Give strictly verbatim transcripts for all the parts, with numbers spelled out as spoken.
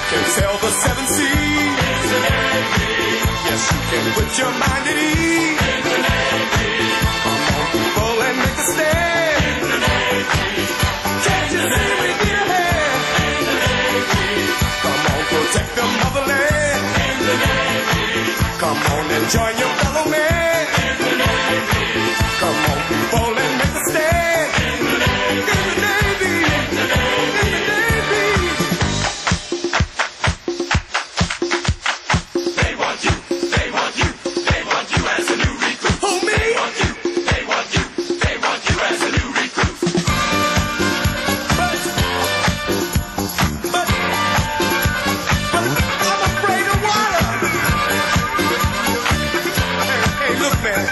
can sail the seven seas. Yes, you can put your mind at ease. Come on, people, and make a stand. Can't you see we need a hand? Come on, protect the motherland. Come on and join your fellow man. Come on, people, and make a stand. In the Navy, in the Navy. They want you, they want you, they want you as a new recruit. Who, me? They want you, they want you, they want you as a new recruit. But, but, but I'm afraid of water. Hey, hey, look, man.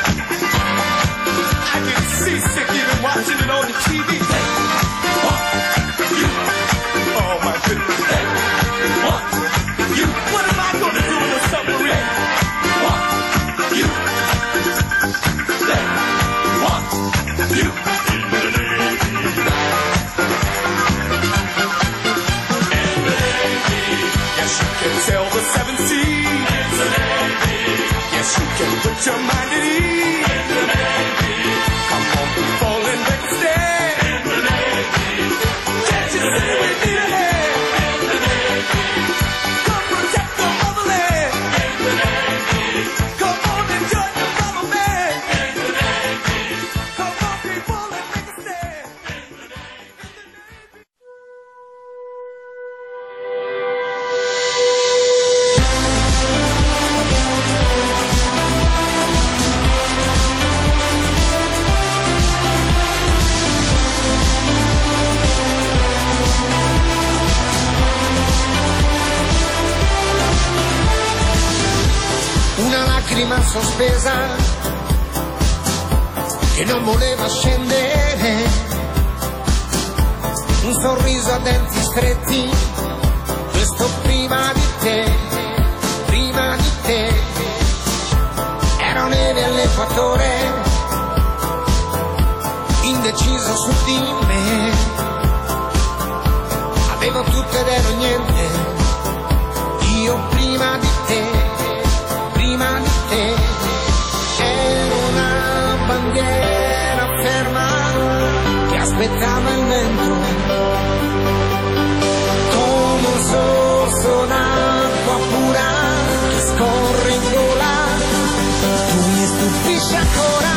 I get seasick even watching it on the T V. They want you. Oh, my goodness. They want you. What am I going to do in a submarine? They want you. They want you. In the Navy. In the Navy. Yes, you can sail the seven seas. In the Navy. Yes, you can put your mind at ease. In the Navy. Come on, people, and make a stand. In the Navy. Can't you see we need a hand? In the Navy. Come protect the motherland. In the Navy. Come on and join your fellow man. In the Navy. Come on, people, and make a stand. In the Navy. Una lacrima sospesa che non voleva scendere, un sorriso a denti stretti, questo prima di te, prima di te. Ero neve all'equatore, indeciso su di me, avevo tutto ed ero niente, io prima di te. Prima di te ero una bandiera ferma che aspettava il vento, come un sorso d'acqua pura che scorre in gola. Tu mi stupisci ancora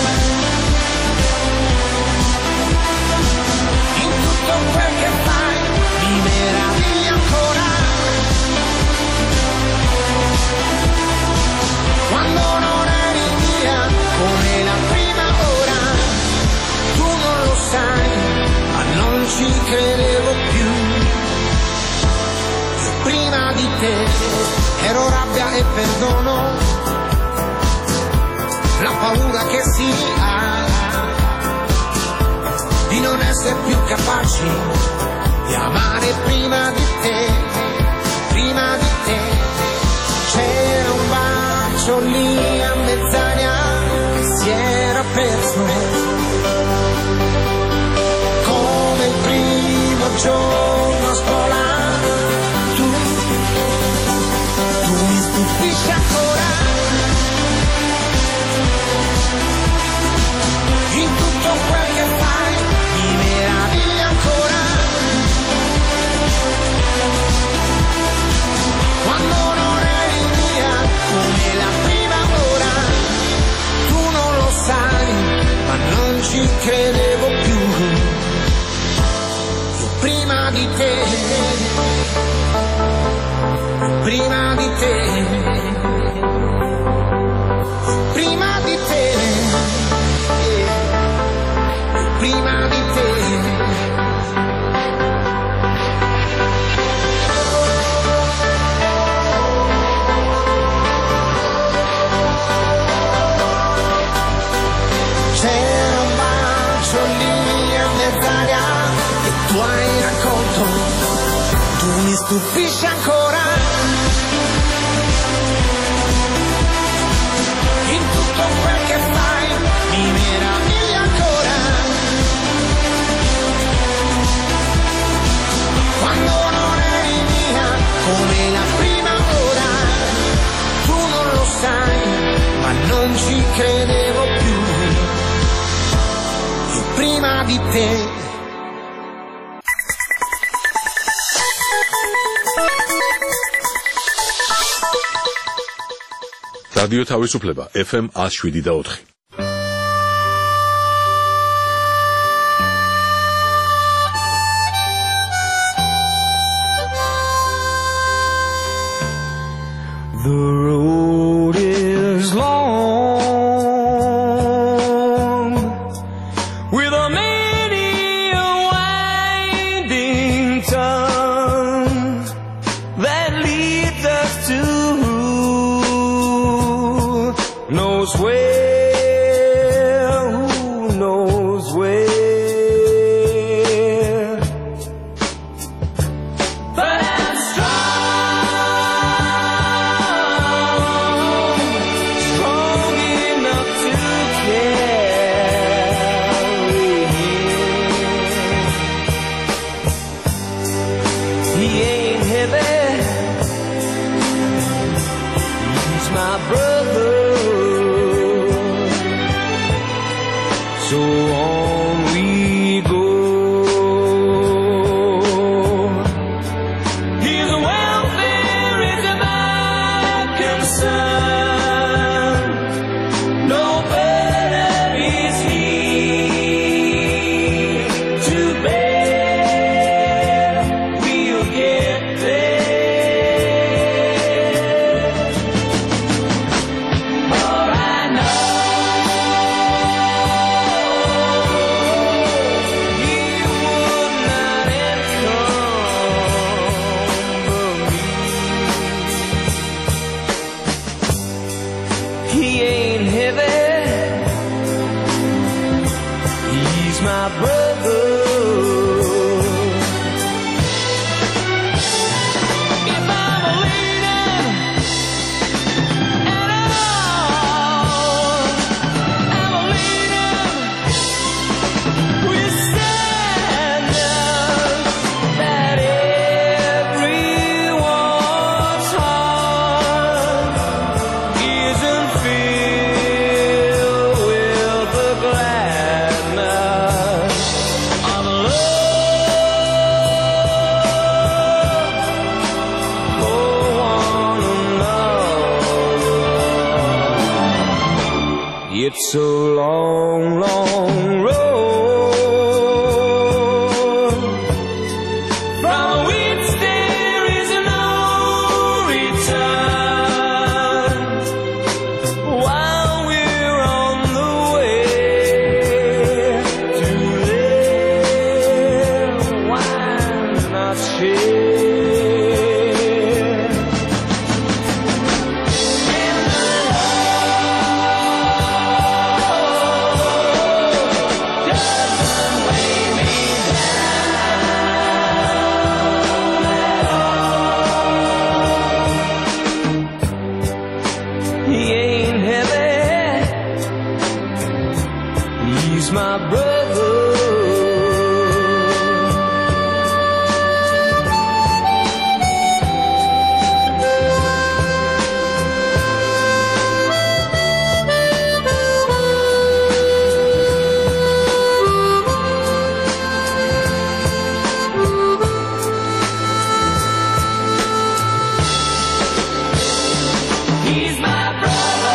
in tutto quel che fai, mi meravigli ancora. Quando non eri mia, come la prima ora, tu non lo sai, ma non ci credevo più. Io prima di te ero rabbia e perdono, la paura che si ha di non essere più capaci di amare prima di te, prima di te. C'era un bacio lì a mezz'aria che si era perso, come il primo giorno a scuola. Tu, tu mi stupisci ancora in tutto quel che fai, mi meraviglia ancora. Quando non eri mia, come la prima ora, tu non lo sai, ma non ci credevo più. Io prima di te, prima di te, prima di te, prima di te. C'era un bacio lì a mezz'aria che tu hai raccolto, tu mi stupisci ancora in tutto quel che fai, mi meraviglia ancora. Quando non eri mia, prima di te. რადიო თავისუფლება ეფ ემ one oh seven და four. The road is long with a many a winding tongue that leads us to knows where, who knows where. But I'm strong, strong enough to carry him. He ain't heavy, he's my brother. So on we go. His welfare is my concern. No burden is he to bear. We'll get there. For I know he ain't heavy, he's my brother. If I'm a leader at all, I'm a leader with standards that everyone's heart isn't filled with the gladness of love for one another. It's a long, long road from which there is no return. While we're on the way to there, why not share? In the love doesn't weigh me down. He ain't heavy, he's my brother. He's my brother.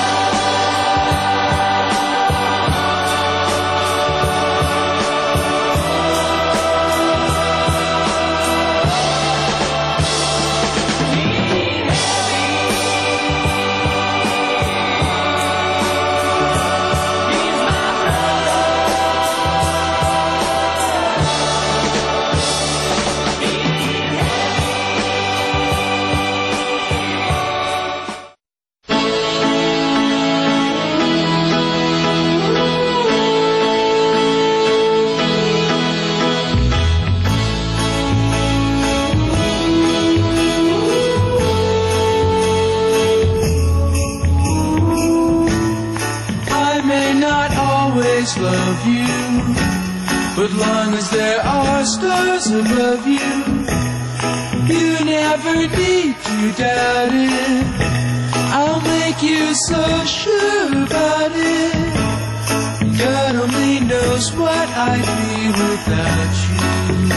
always love you, but long as there are stars above you, you never need to doubt it. I'll make you so sure about it. God only knows knows what I'd be without you.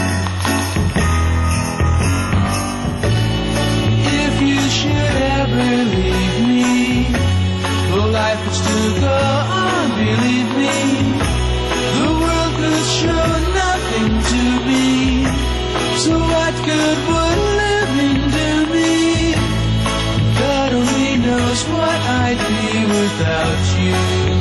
If you should ever leave me, well, life would still go on, believe me. The world could show nothing to me, so what good would living do me? God only knows what I'd be without you.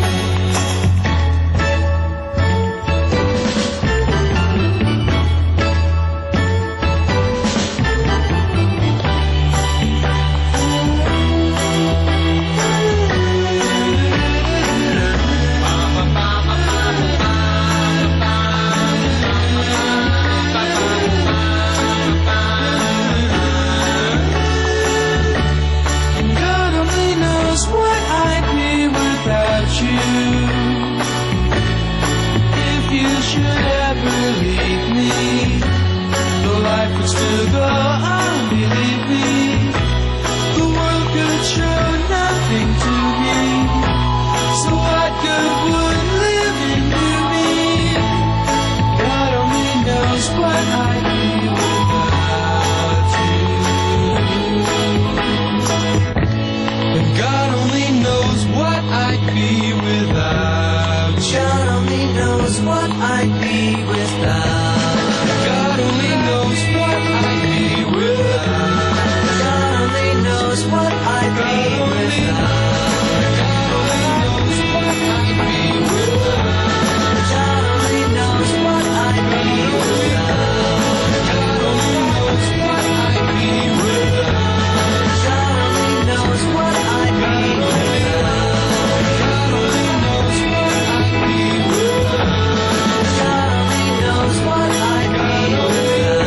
Still go on, believe me. The world could show nothing to me, so what good would living do me? God only knows what I'd be without you. And God only knows what I'd be without you. God only knows what I'd be without. God only knows what I'd be without. God only knows what I'd be without. God only knows what I'd be without. God only knows what I'd be without. God only knows what I'd be without. God only knows what I'd be without. God only knows what I'd be without. God only knows what I'd be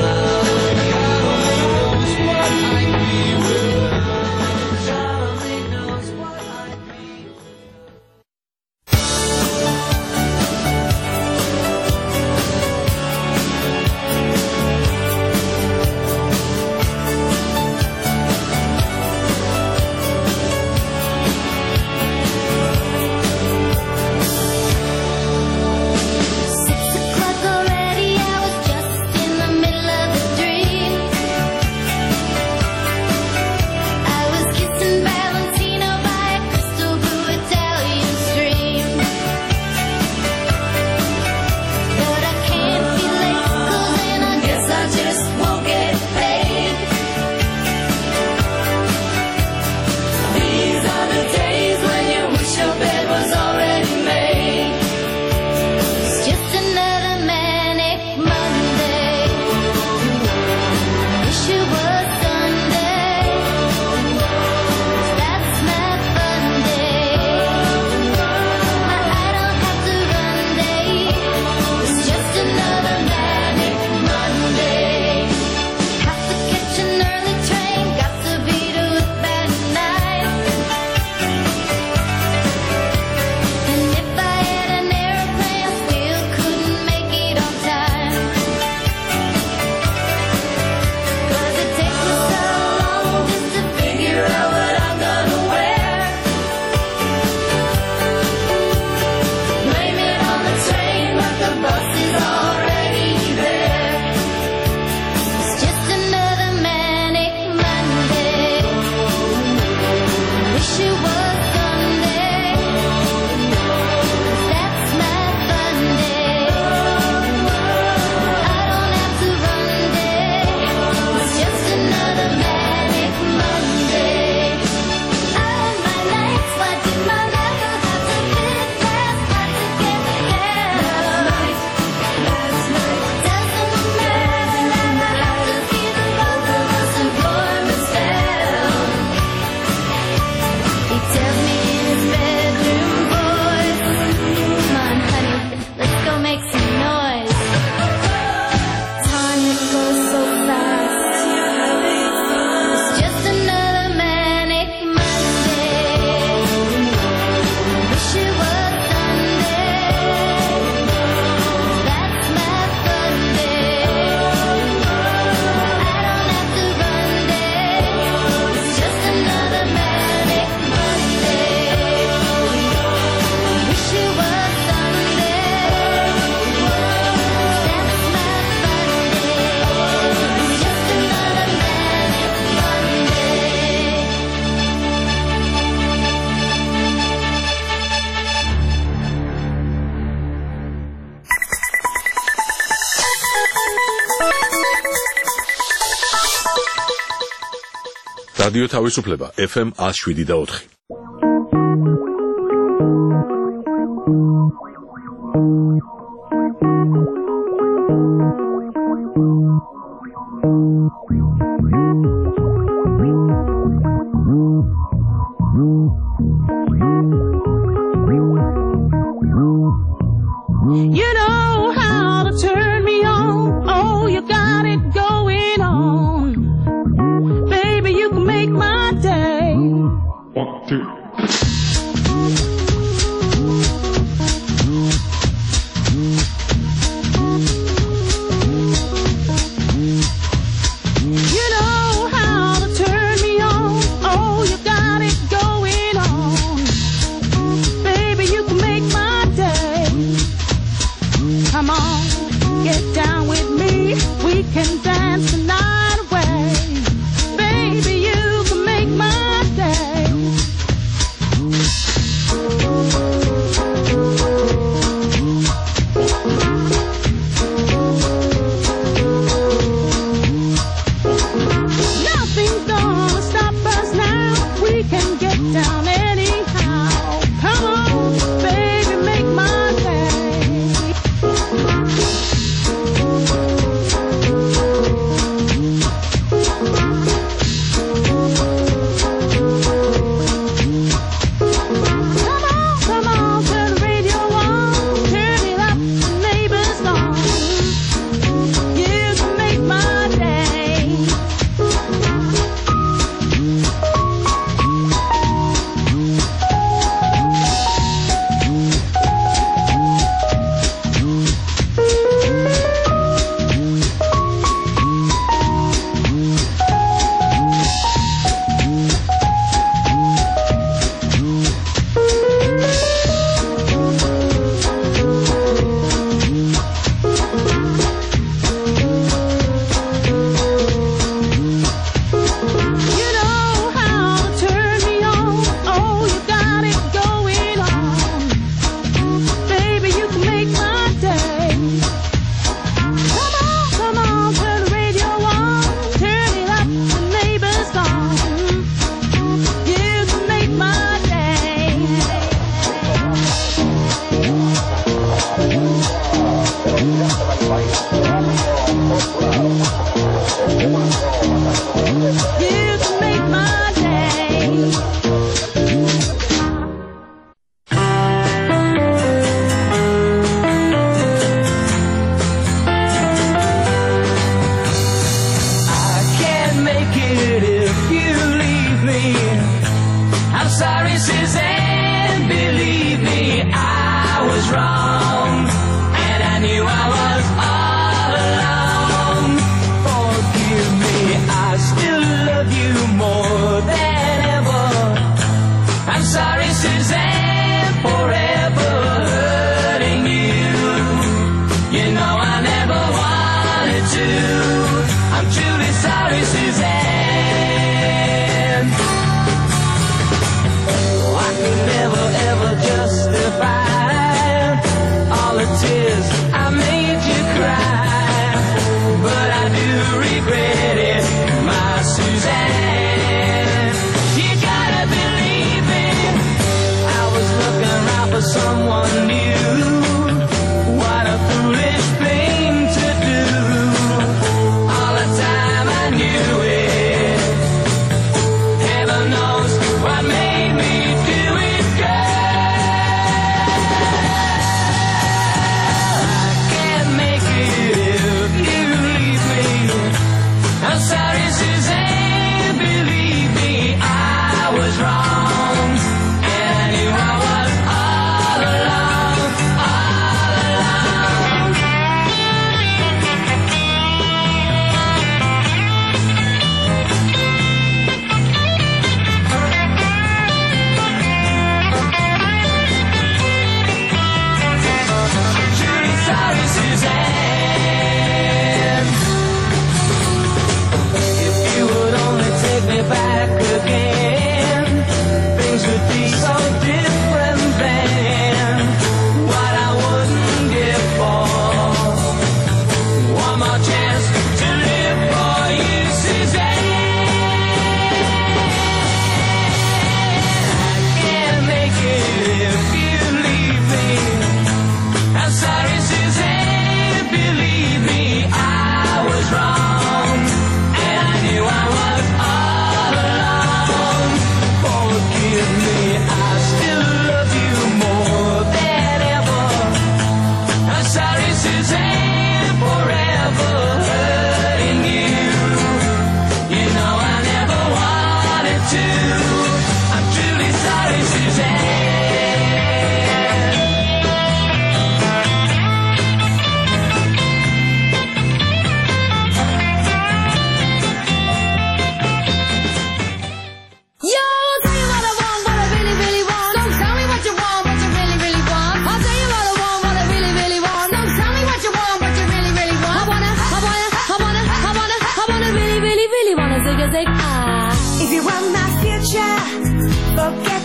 without. God only knows what I'd be without. God only knows. რადიო თავისუფლება ეფ ემ one oh seven და four. You know how to turn me on. Oh, you got it going on. Baby, you can make my day. One, two. You know how to turn me on. Oh, you got it going on. Baby, you can make my day. Come on, get down with me. We can dance the night away. Baby, you can make my day. Nothing's gonna stop us now. We can get down anyhow. Come on, baby, make my day. Come on, come on, turn the radio on. Turn it up, the neighbors gone. You can make my day. You know how to turn me on. Oh, you got it going on. Baby, you can make my day. Come on, come on, turn the radio on. Turn it up, the neighbors gone. You can make my day. You can make my day. I can't make it if you leave me. I'm sorry, Suzanne, believe me, I was wrong, and I knew I was all alone. Forgive me, I still love you more than ever.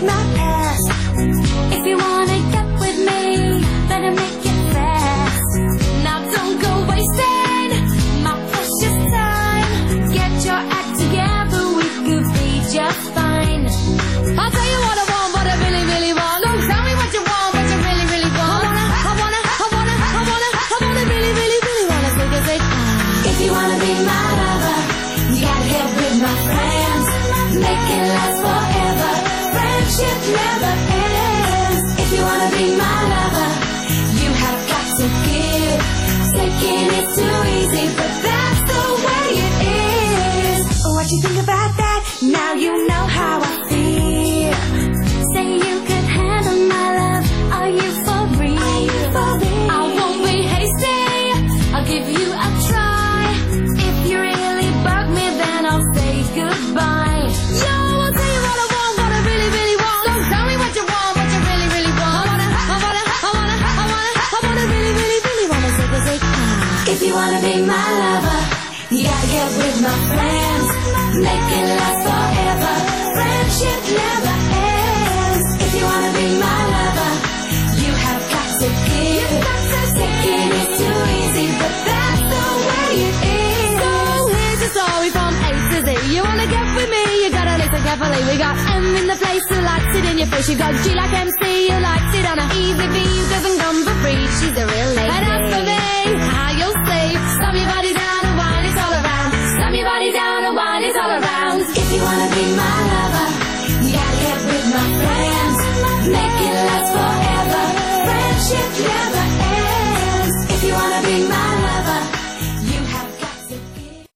my past. If you wanna get with me, better make it fast. Now don't go wasting my precious time. Get your act together, we could be just fine. I'll tell you what I want, what I really, really want. Don't tell me what you want, what you really, really want. I wanna, I wanna, I wanna, I wanna, I wanna really, really, really wanna take a take. If you wanna be my lover, you gotta get with my friends. Make it last forever. Friendship never ends. If you wanna be my lover, you have got to give. Taking it too easy, but that's the way it is. What you think about that? Now you know how I feel. Say you could handle my love. Are you for real? Are you for real? I won't be hasty. I'll give you a try. If you really bug me, then I'll say goodbye. Yo, I'll tell you what I want, what I really, really want. Don't tell me what you want, what you really, really want. I wanna, I wanna, I wanna, I wanna, I wanna really, really, really wanna say the say. If you wanna be my lover, you gotta get with my friends. Make it last forever. Friendship never ends. If you wanna be my lover, you have got to give. Taking it too easy, but that's the way it is. So here's a story from A to Z. You wanna get with me, you gotta listen carefully. We got M in the place who likes it in your face. You got G like M C who likes it on a easy V who doesn't come for free. She's a real lady. And as for me, how you'll say, slam your body down and wine is all around. Slam your body down and wine is all around. If you wanna be my lover, you gotta get with my friends. Make it last forever. Friendship never ends. If you wanna be my lover, you have got to give.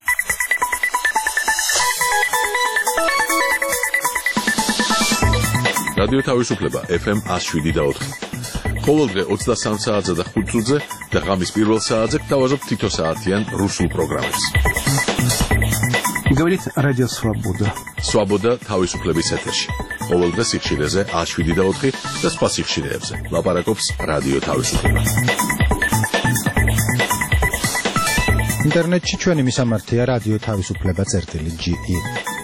რადიო თავისუფლება ეფ ემ one oh seven და four. ყოველდღე ოცდასამ საათზე და ხუთ წუთზე და ღამის პირველ საათზე გთავაზობ თითო საათიან რუსულ პროგრამებს. Говорит Радио Свобода. Свобода თავისუფლების ეთერში. ყოველდღე სიხშირეზე one oh seven და four და სხვა სიხშირეებზე. ლაპარაკობს რადიო თავისუფლება. ინტერნეტში ჩვენი მისამართია რადიო თავისუფლება წერტილი ჯი ი.